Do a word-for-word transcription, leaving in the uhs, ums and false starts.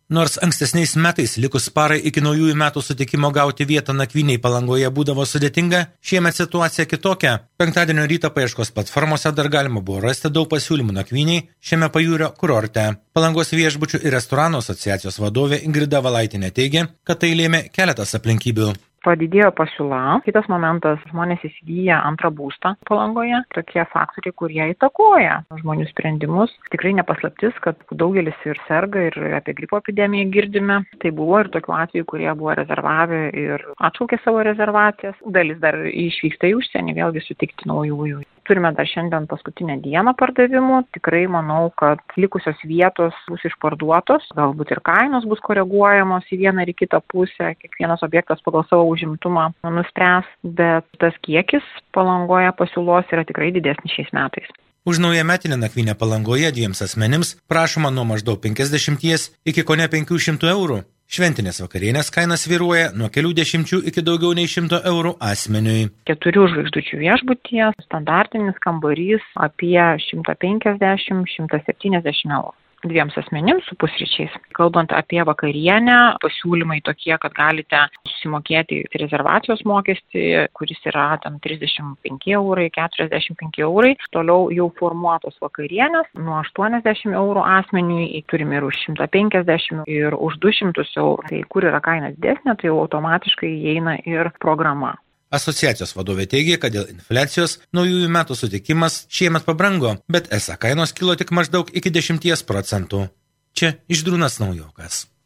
Nors ankstesniais metais likus parai iki naujųjų metų sutikimo gauti vietą nakvynei Palangoje būdavo sudėtinga, šiemet situacija kitokia. Penktadienio rytą paieškos platformose dar galima buvo rasti daug pasiūlymų nakvyniai šiame pajūrio kurorte. Palangos viešbučių ir restoranų asociacijos vadovė Ingrida Valaitinė teigia, kad tai lėmė keletas aplinkybių. Padidėjo pasiūla. Kitas momentas, žmonės įsigyja antrą būstą Palangoje. Tokie faktoriai, kurie įtakoja žmonių sprendimus. Tikrai nepaslaptis, kad daugelis ir serga ir apie gripo epidemiją girdime. Tai buvo ir tokių atvejų, kurie buvo rezervavę ir atšaukė savo rezervacijas. Dalis dar išvyksta į užsienį, vėlgi sutikti naujųjų. Turime dar šiandien paskutinę dieną pardavimų. Tikrai manau, kad likusios vietos bus išparduotos. Galbūt ir kainos bus koreguojamos į vieną ar į kitą pusę. Kiekvienas objektas pagal savo užimtumą nuspręs, bet tas kiekis Palangoje pasiūlos yra tikrai didesnis šiais metais. Už naujametinę nakvynę Palangoje dviems asmenims prašoma nuo maždaug penkiasdešimties iki kone penkių šimtų eurų. Šventinės vakarienės kainas svyruoja nuo kelių dešimčių iki daugiau nei šimto eurų asmeniui. Keturių žvaigždučių viešbutyje standartinis kambarys apie šimtą penkiasdešimt iki šimto septyniasdešimt eurų. Dviems asmenims su pusryčiais. Kalbant apie vakarienę, pasiūlymai tokie, kad galite susimokėti rezervacijos mokestį, kuris yra tam trisdešimt penki eurai, keturiasdešimt penki eurai. Toliau jau formuotos vakarienės nuo aštuoniasdešimt eurų asmeniui, turime ir už šimtą penkiasdešimt ir už du šimtus eurų. Tai kur yra kaina didesnė, tai jau automatiškai įeina ir programa. Asociacijos vadovė teigia, kad dėl infliacijos naujųjų metų sutikimas šiemet pabrango, bet esą kainos kilo tik maždaug iki dešimties procentų. Čia Žydrūnas Naujokas.